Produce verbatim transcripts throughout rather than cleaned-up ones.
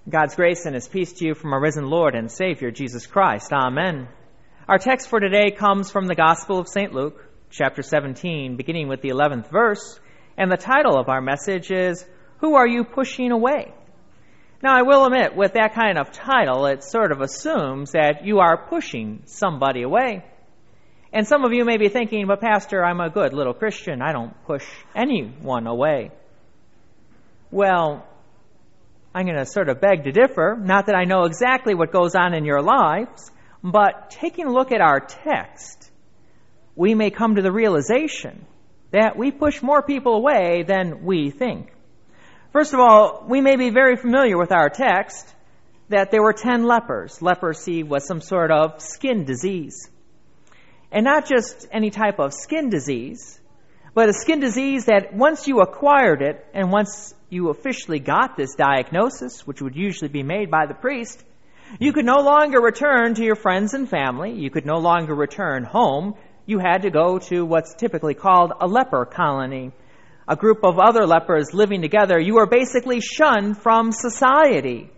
God's grace and His peace to you from our risen Lord and Savior, Jesus Christ. Amen. Our text for today comes from the Gospel of Saint Luke, chapter seventeen, beginning with the eleventh verse, and the title of our message is, Who Are You Pushing Away? Now, I will admit, with that kind of title, it sort of assumes that you are pushing somebody away. And some of you may be thinking, but Pastor, I'm a good little Christian. I don't push anyone away. Well, I'm going to sort of beg to differ. Not that I know exactly what goes on in your lives, but taking a look at our text, we may come to the realization that we push more people away than we think. First of all, we may be very familiar with our text that there were ten lepers. Leprosy was some sort of skin disease. And not just any type of skin disease, but a skin disease that once you acquired it and once you officially got this diagnosis, which would usually be made by the priest, you could no longer return to your friends and family. You could no longer return home. You had to go to what's typically called a leper colony, a group of other lepers living together. You were basically shunned from society.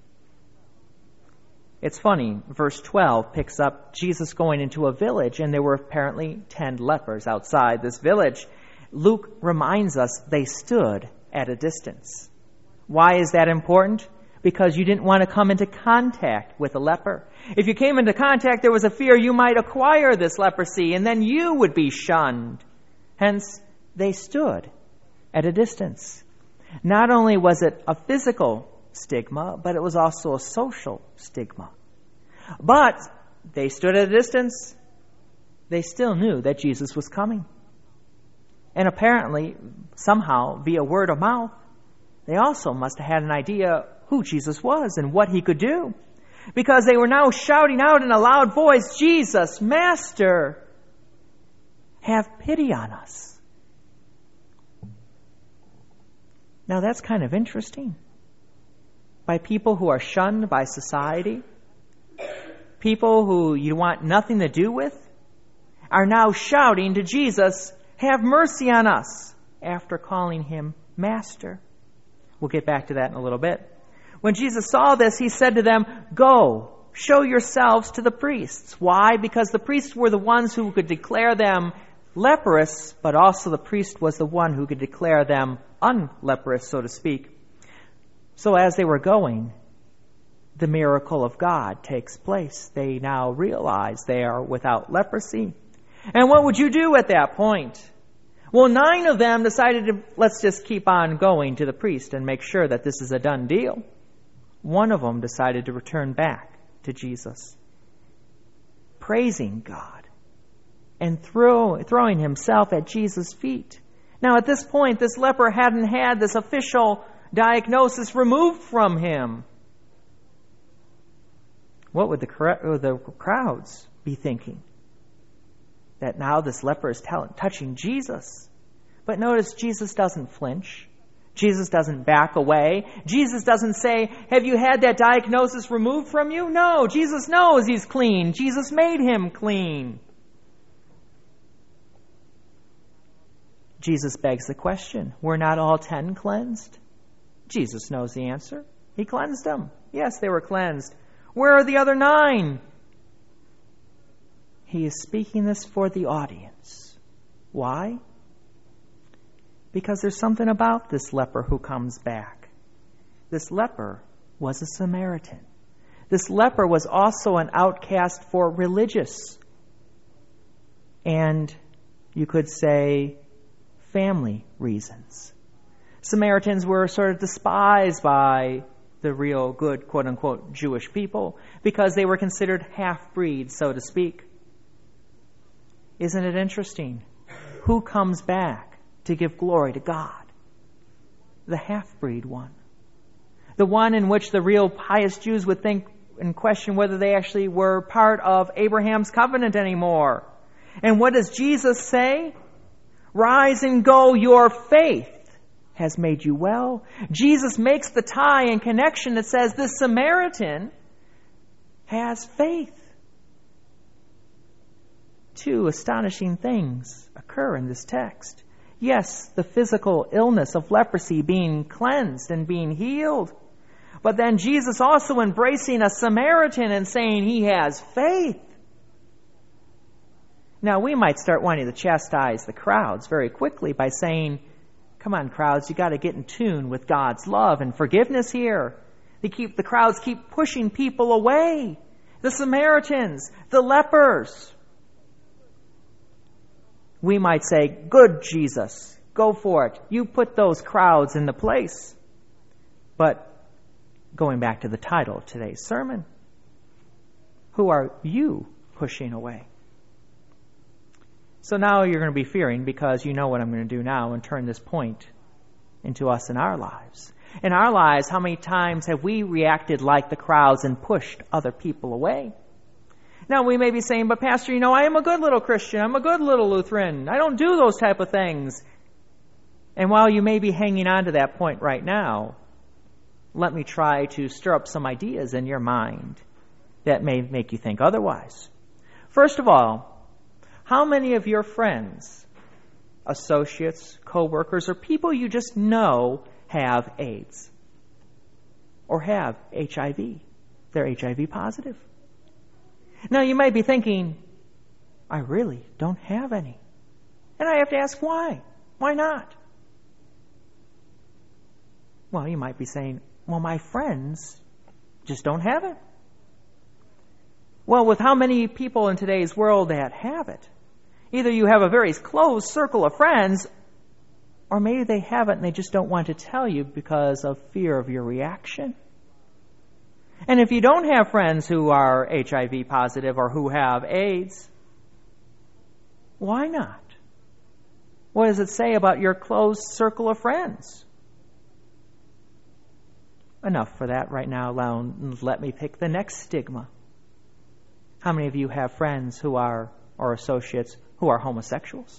It's funny, verse twelve picks up Jesus going into a village, and there were apparently ten lepers outside this village. Luke reminds us they stood at a distance. Why is that important? Because you didn't want to come into contact with a leper. If you came into contact, there was a fear you might acquire this leprosy, and then you would be shunned. Hence, they stood at a distance. Not only was it a physical stigma, but it was also a social stigma. But they stood at a distance. They still knew that Jesus was coming. And apparently, somehow, via word of mouth, they also must have had an idea who Jesus was and what He could do. Because they were now shouting out in a loud voice, Jesus, Master, have pity on us. Now that's kind of interesting. By people who are shunned by society, people who you want nothing to do with, are now shouting to Jesus, have mercy on us, after calling Him Master. We'll get back to that in a little bit. When Jesus saw this, He said to them, Go, show yourselves to the priests. Why? Because the priests were the ones who could declare them leprous, but also the priest was the one who could declare them unleprous, so to speak. So as they were going, the miracle of God takes place. They now realize they are without leprosy. And what would you do at that point? Well, nine of them decided to, let's just keep on going to the priest and make sure that this is a done deal. One of them decided to return back to Jesus, praising God and throw, throwing himself at Jesus' feet. Now, at this point, this leper hadn't had this official diagnosis removed from him. What would the, the crowds be thinking? That now this leper is t- touching Jesus. But notice Jesus doesn't flinch. Jesus doesn't back away. Jesus doesn't say, have you had that diagnosis removed from you? No, Jesus knows he's clean. Jesus made him clean. Jesus begs the question, were not all ten cleansed? Jesus knows the answer. He cleansed them. Yes, they were cleansed. Where are the other nine? He is speaking this for the audience. Why? Because there's something about this leper who comes back. This leper was a Samaritan. This leper was also an outcast for religious and, you could say, family reasons. Samaritans were sort of despised by the real good, quote-unquote, Jewish people because they were considered half-breeds, so to speak. Isn't it interesting? Who comes back to give glory to God? The half-breed one. The one in which the real pious Jews would think and question whether they actually were part of Abraham's covenant anymore. And what does Jesus say? Rise and go, your faith has made you well. Jesus makes the tie and connection that says this Samaritan has faith. Two astonishing things occur in this text. Yes, the physical illness of leprosy being cleansed and being healed. But then Jesus also embracing a Samaritan and saying he has faith. Now, we might start wanting to chastise the crowds very quickly by saying, come on, crowds, you got to get in tune with God's love and forgiveness here. They keep, the crowds keep pushing people away. The Samaritans, the lepers. We might say, good Jesus, go for it. You put those crowds into place. But going back to the title of today's sermon, who are you pushing away? So now you're going to be fearing because you know what I'm going to do now and turn this point into us in our lives. In our lives, how many times have we reacted like the crowds and pushed other people away? Now, we may be saying, but Pastor, you know, I am a good little Christian. I'm a good little Lutheran. I don't do those type of things. And while you may be hanging on to that point right now, let me try to stir up some ideas in your mind that may make you think otherwise. First of all, how many of your friends, associates, co-workers, or people you just know have AIDS or have H I V? They're H I V positive. Now, you might be thinking, I really don't have any. And I have to ask why. Why not? Well, you might be saying, well, my friends just don't have it. Well, with how many people in today's world that have it? Either you have a very close circle of friends, or maybe they have it and they just don't want to tell you because of fear of your reaction. And if you don't have friends who are H I V positive or who have AIDS, why not? What does it say about your close circle of friends? Enough for that right now. Let me pick the next stigma. How many of you have friends who are, or associates, who are homosexuals?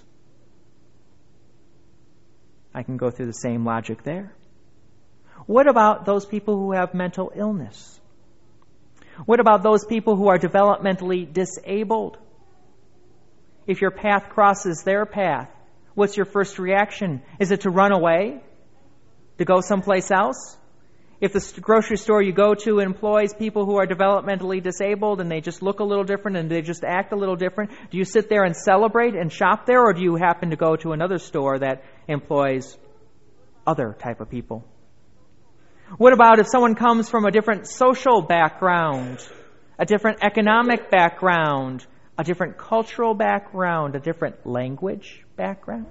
I can go through the same logic there. What about those people who have mental illness? What about those people who are developmentally disabled? If your path crosses their path, what's your first reaction? Is it to run away? To go someplace else? If the grocery store you go to employs people who are developmentally disabled and they just look a little different and they just act a little different, do you sit there and celebrate and shop there, or do you happen to go to another store that employs other type of people? What about if someone comes from a different social background, a different economic background, a different cultural background, a different language background?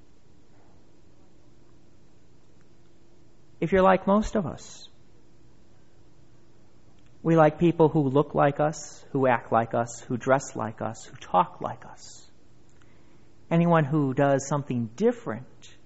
If you're like most of us, we like people who look like us, who act like us, who dress like us, who talk like us. Anyone who does something different,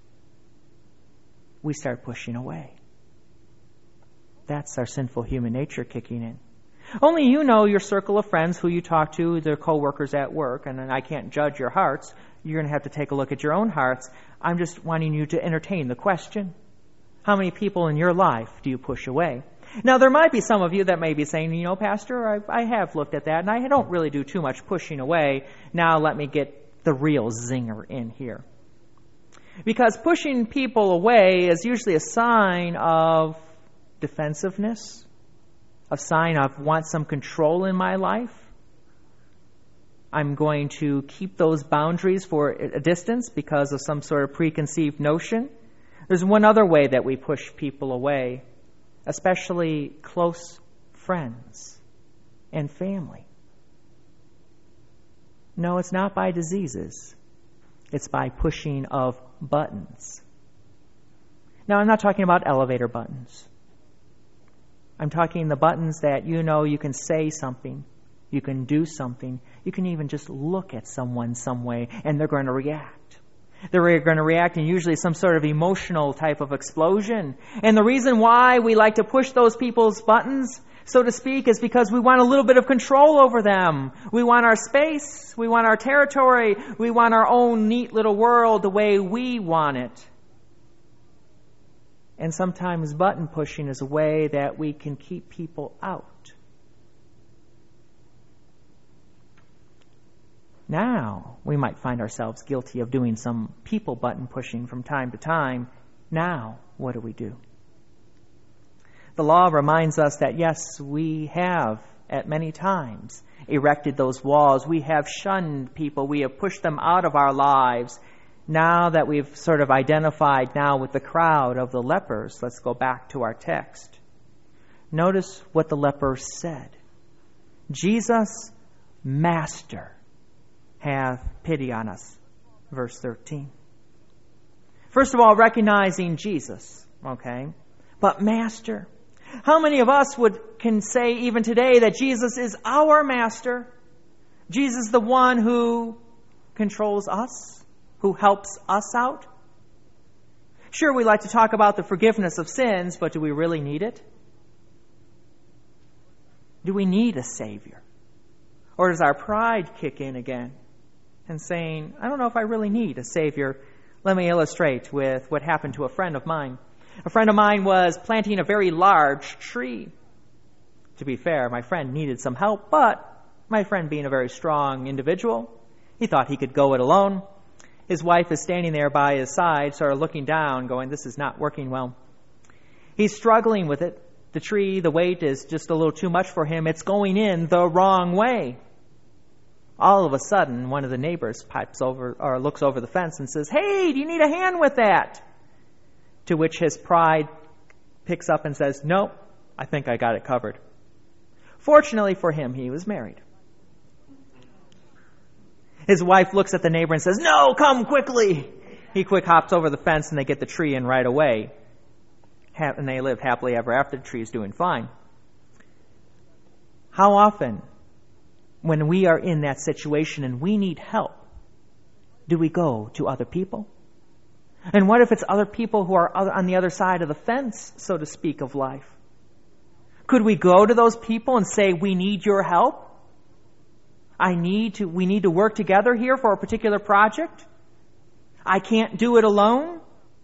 we start pushing away. That's our sinful human nature kicking in. Only you know your circle of friends who you talk to, their co-workers at work, and I can't judge your hearts. You're going to have to take a look at your own hearts. I'm just wanting you to entertain the question. How many people in your life do you push away? Now, there might be some of you that may be saying, you know, Pastor, I, I have looked at that, and I don't really do too much pushing away. Now let me get the real zinger in here. Because pushing people away is usually a sign of defensiveness, a sign of want some control in my life. I'm going to keep those boundaries for a distance because of some sort of preconceived notion. There's one other way that we push people away, especially close friends and family. No, it's not by diseases. It's by pushing of buttons. Now, I'm not talking about elevator buttons. I'm talking the buttons that you know you can say something, you can do something, you can even just look at someone some way and they're going to react. They're going to react in usually some sort of emotional type of explosion. And the reason why we like to push those people's buttons, so to speak, is because we want a little bit of control over them. We want our space. We want our territory. We want our own neat little world the way we want it. And sometimes button pushing is a way that we can keep people out. Now, we might find ourselves guilty of doing some people button pushing from time to time. Now, what do we do? The law reminds us that, yes, we have at many times erected those walls. We have shunned people. We have pushed them out of our lives. Now that we've sort of identified now with the crowd of the lepers, let's go back to our text. Notice what the lepers said. Jesus, Master, have pity on us. Verse thirteen. First of all, recognizing Jesus, okay? But Master. How many of us would can say even today that Jesus is our Master? Jesus, the one who controls us, who helps us out? Sure, we like to talk about the forgiveness of sins, but do we really need it? Do we need a Savior? Or does our pride kick in again and saying, I don't know if I really need a Savior? Let me illustrate with what happened to a friend of mine. A friend of mine was planting a very large tree. To be fair, my friend needed some help, but my friend being a very strong individual, he thought he could go it alone. His wife is standing there by his side, sort of looking down, going, this is not working well. He's struggling with it. The tree, the weight is just a little too much for him. It's going in the wrong way. All of a sudden, one of the neighbors pipes over or looks over the fence and says, hey, do you need a hand with that? To which his pride picks up and says, no, I think I got it covered. Fortunately for him, he was married. His wife looks at the neighbor and says, no, come quickly. He quick hops over the fence and they get the tree in right away. And they live happily ever after. The tree is doing fine. How often, when we are in that situation and we need help, do we go to other people? And what if it's other people who are on the other side of the fence, so to speak, of life? Could we go to those people and say, we need your help? I need to, we need to work together here for a particular project. I can't do it alone.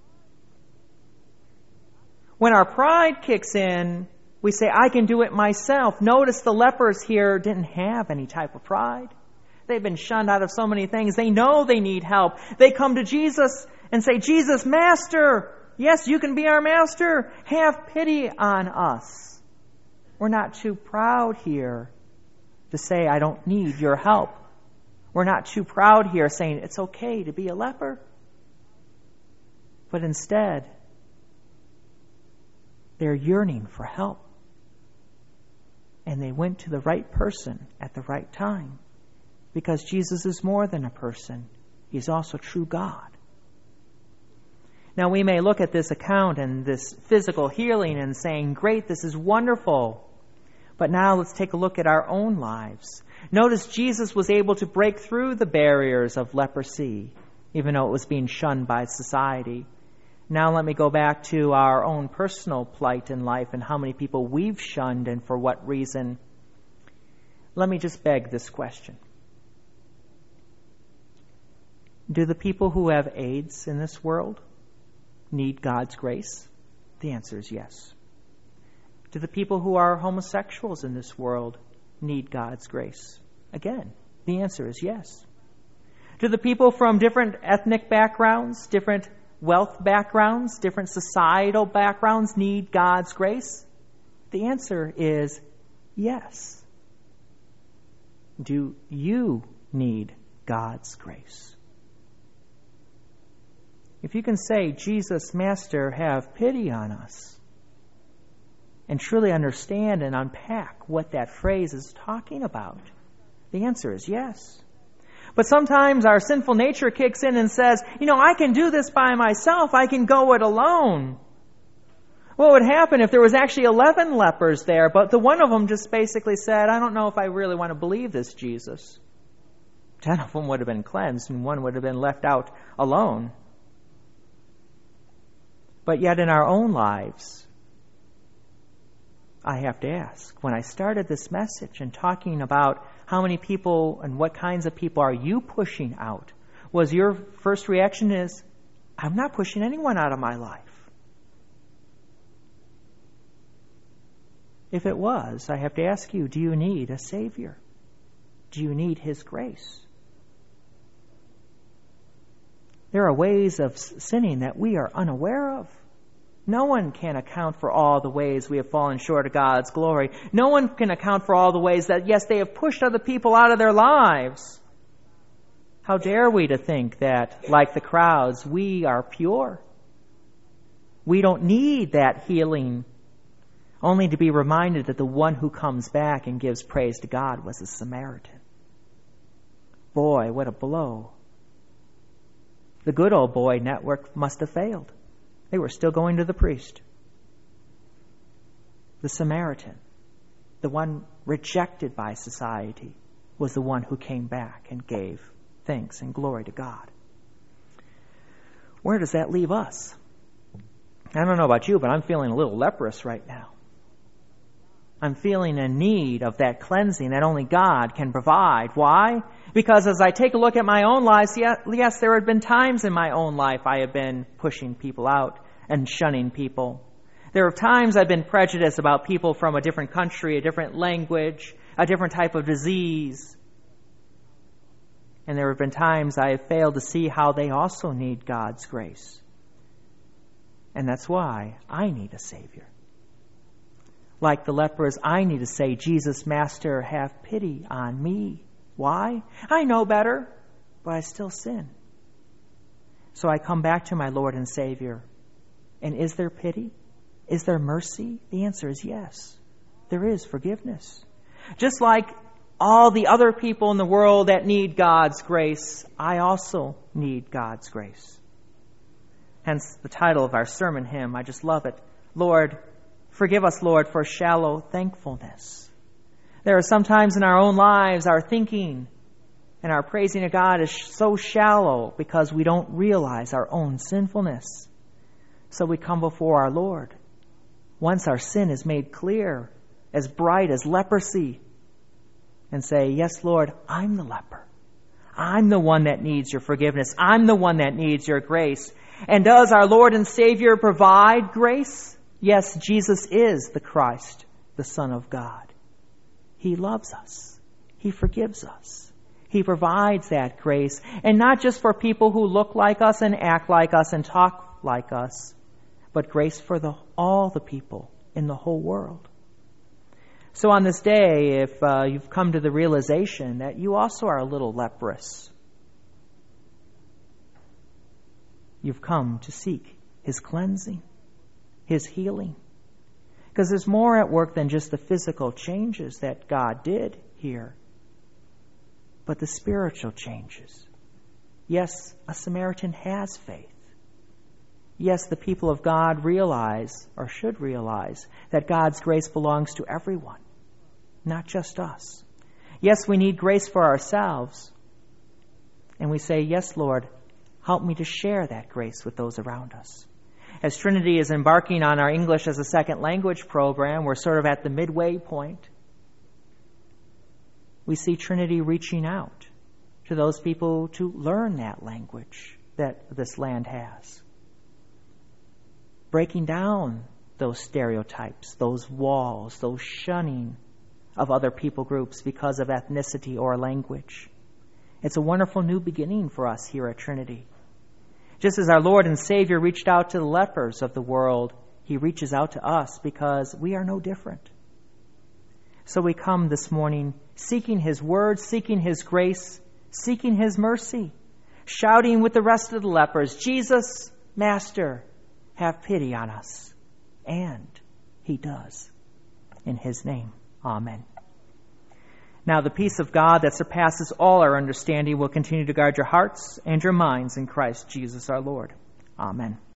When our pride kicks in, we say, I can do it myself. Notice the lepers here didn't have any type of pride. They've been shunned out of so many things. They know they need help. They come to Jesus and say, Jesus, Master, yes, you can be our Master. Have pity on us. We're not too proud here to say, I don't need your help. We're not too proud here saying, it's okay to be a leper. But instead, they're yearning for help. And they went to the right person at the right time. Because Jesus is more than a person. He's also true God. Now we may look at this account and this physical healing and saying, great, this is wonderful. But now let's take a look at our own lives. Notice Jesus was able to break through the barriers of leprosy, even though it was being shunned by society. Now let me go back to our own personal plight in life and how many people we've shunned and for what reason. Let me just beg this question. Do the people who have AIDS in this world need God's grace? The answer is yes. Do the people who are homosexuals in this world need God's grace? Again, the answer is yes. Do the people from different ethnic backgrounds, different wealth backgrounds, different societal backgrounds need God's grace? The answer is yes. Do you need God's grace? If you can say, Jesus, Master, have pity on us, and truly understand and unpack what that phrase is talking about, the answer is yes. But sometimes our sinful nature kicks in and says, you know, I can do this by myself. I can go it alone. What would happen if there was actually eleven lepers there, but the one of them just basically said, I don't know if I really want to believe this, Jesus. Ten of them would have been cleansed and one would have been left out alone. But yet in our own lives, I have to ask, when I started this message and talking about how many people and what kinds of people are you pushing out, was your first reaction is, I'm not pushing anyone out of my life. If it was, I have to ask you, do you need a Savior? Do you need His grace? There are ways of sinning that we are unaware of. No one can account for all the ways we have fallen short of God's glory. No one can account for all the ways that, yes, they have pushed other people out of their lives. How dare we to think that, like the crowds, we are pure? We don't need that healing, only to be reminded that the one who comes back and gives praise to God was a Samaritan. Boy, what a blow. The good old boy network must have failed. They were still going to the priest. The Samaritan, the one rejected by society, was the one who came back and gave thanks and glory to God. Where does that leave us? I don't know about you, but I'm feeling a little leprous right now. I'm feeling in need of that cleansing that only God can provide. Why? Because as I take a look at my own life, yes, there have been times in my own life I have been pushing people out and shunning people. There are times I've been prejudiced about people from a different country, a different language, a different type of disease. And there have been times I have failed to see how they also need God's grace. And that's why I need a Savior. Like the lepers, I need to say, Jesus, Master, have pity on me. Why? I know better, but I still sin. So I come back to my Lord and Savior. And is there pity? Is there mercy? The answer is yes. There is forgiveness. Just like all the other people in the world that need God's grace, I also need God's grace. Hence the title of our sermon hymn. I just love it. Lord, forgive us, Lord, for shallow thankfulness. There are some times in our own lives our thinking and our praising of God is so shallow because we don't realize our own sinfulness. So we come before our Lord. Once our sin is made clear, as bright as leprosy, and say, yes, Lord, I'm the leper. I'm the one that needs your forgiveness. I'm the one that needs your grace. And does our Lord and Savior provide grace? Yes, Jesus is the Christ, the Son of God. He loves us. He forgives us. He provides that grace. And not just for people who look like us and act like us and talk like us, but grace for the, all the people in the whole world. So on this day, if uh, you've come to the realization that you also are a little leprous, you've come to seek His cleansing, His healing. Because there's more at work than just the physical changes that God did here, but the spiritual changes. Yes, a Samaritan has faith. Yes, the people of God realize, or should realize, that God's grace belongs to everyone, not just us. Yes, we need grace for ourselves. And we say, yes, Lord, help me to share that grace with those around us. As Trinity is embarking on our English as a second language program, we're sort of at the midway point. We see Trinity reaching out to those people to learn that language that this land has. Breaking down those stereotypes, those walls, those shunning of other people groups because of ethnicity or language. It's a wonderful new beginning for us here at Trinity. Just as our Lord and Savior reached out to the lepers of the world, He reaches out to us because we are no different. So we come this morning seeking His word, seeking His grace, seeking His mercy, shouting with the rest of the lepers, Jesus, Master, have pity on us. And He does. In His name, amen. Now the peace of God that surpasses all our understanding will continue to guard your hearts and your minds in Christ Jesus our Lord. Amen.